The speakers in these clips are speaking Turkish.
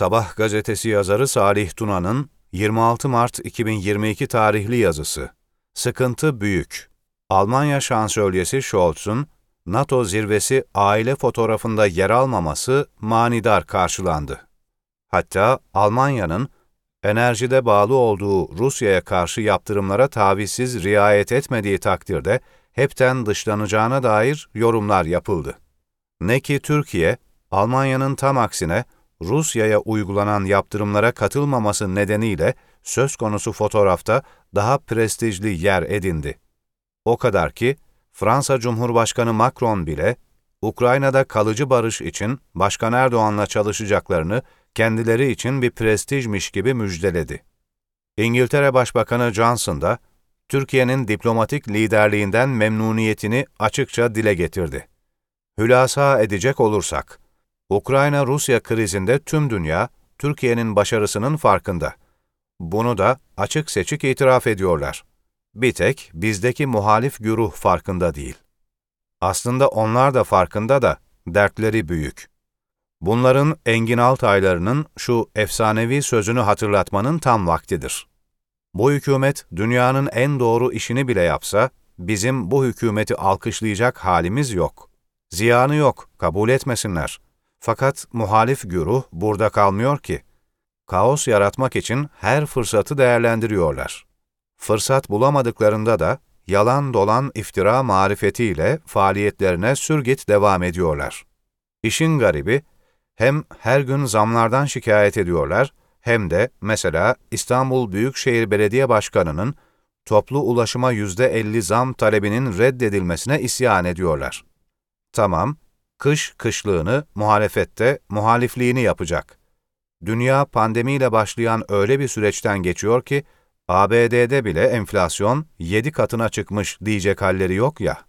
Sabah gazetesi yazarı Salih Tuna'nın 26 Mart 2022 tarihli yazısı. Sıkıntı büyük. Almanya Şansölyesi Scholz'un NATO zirvesi aile fotoğrafında yer almaması manidar karşılandı. Hatta Almanya'nın enerjide bağlı olduğu Rusya'ya karşı yaptırımlara tavizsiz riayet etmediği takdirde hepten dışlanacağına dair yorumlar yapıldı. Ne ki Türkiye, Almanya'nın tam aksine Rusya'ya uygulanan yaptırımlara katılmaması nedeniyle söz konusu fotoğrafta daha prestijli yer edindi. O kadar ki Fransa Cumhurbaşkanı Macron bile Ukrayna'da kalıcı barış için Başkan Erdoğan'la çalışacaklarını kendileri için bir prestijmiş gibi müjdeledi. İngiltere Başbakanı Johnson da Türkiye'nin diplomatik liderliğinden memnuniyetini açıkça dile getirdi. Hülasa edecek olursak, Ukrayna-Rusya krizinde tüm dünya Türkiye'nin başarısının farkında. Bunu da açık seçik itiraf ediyorlar. Bir tek bizdeki muhalif güruh farkında değil. Aslında onlar da farkında da dertleri büyük. Bunların Engin Altayları'nın şu efsanevi sözünü hatırlatmanın tam vaktidir. Bu hükümet dünyanın en doğru işini bile yapsa, bizim bu hükümeti alkışlayacak halimiz yok. Ziyanı yok, kabul etmesinler. Fakat muhalif güruh burada kalmıyor ki. Kaos yaratmak için her fırsatı değerlendiriyorlar. Fırsat bulamadıklarında da yalan dolan iftira marifetiyle faaliyetlerine sürgit devam ediyorlar. İşin garibi, hem her gün zamlardan şikayet ediyorlar, hem de mesela İstanbul Büyükşehir Belediye Başkanı'nın toplu ulaşıma %50 zam talebinin reddedilmesine isyan ediyorlar. Tamam, kış kışlığını, muhalefette muhalifliğini yapacak. Dünya pandemiyle başlayan öyle bir süreçten geçiyor ki, ABD'de bile enflasyon 7 katına çıkmış diyecek halleri yok ya.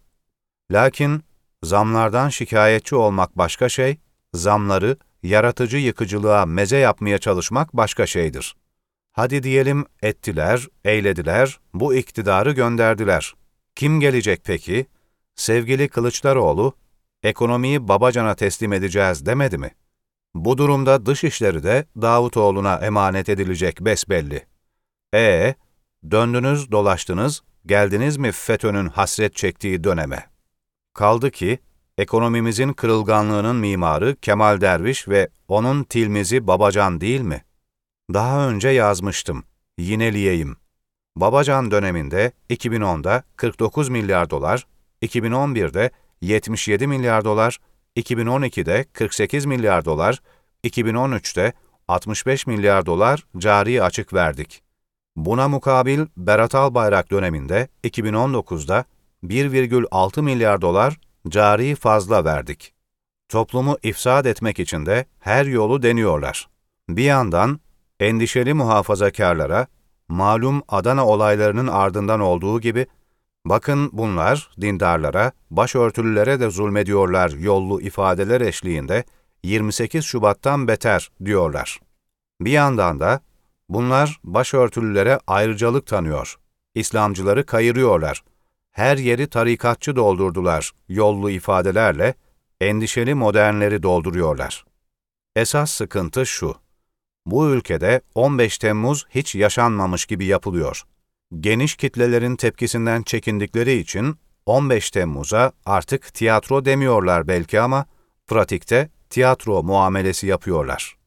Lakin zamlardan şikayetçi olmak başka şey, zamları yaratıcı yıkıcılığa meze yapmaya çalışmak başka şeydir. Hadi diyelim ettiler, eylediler, bu iktidarı gönderdiler. Kim gelecek peki? Sevgili Kılıçdaroğlu, ekonomiyi Babacan'a teslim edeceğiz demedi mi? Bu durumda dışişleri de Davutoğlu'na emanet edilecek besbelli. Döndünüz dolaştınız, geldiniz mi FETÖ'nün hasret çektiği döneme? Kaldı ki, ekonomimizin kırılganlığının mimarı Kemal Derviş ve onun tilmizi Babacan değil mi? Daha önce yazmıştım, yineleyeyim. Babacan döneminde 2010'da 49 milyar dolar, 2011'de 77 milyar dolar, 2012'de 48 milyar dolar, 2013'te 65 milyar dolar cari açık verdik. Buna mukabil Berat Albayrak döneminde 2019'da 1,6 milyar dolar cari fazla verdik. Toplumu ifsad etmek için de her yolu deniyorlar. Bir yandan endişeli muhafazakarlara, malum Adana olaylarının ardından olduğu gibi, bakın bunlar dindarlara, başörtülülere de zulmediyorlar yollu ifadeler eşliğinde 28 Şubat'tan beter diyorlar. Bir yandan da bunlar başörtülülere ayrıcalık tanıyor, İslamcıları kayırıyorlar, her yeri tarikatçı doldurdular yollu ifadelerle endişeli modernleri dolduruyorlar. Esas sıkıntı şu, bu ülkede 15 Temmuz hiç yaşanmamış gibi yapılıyor. Geniş kitlelerin tepkisinden çekindikleri için 15 Temmuz'a artık tiyatro demiyorlar belki ama pratikte tiyatro muamelesi yapıyorlar.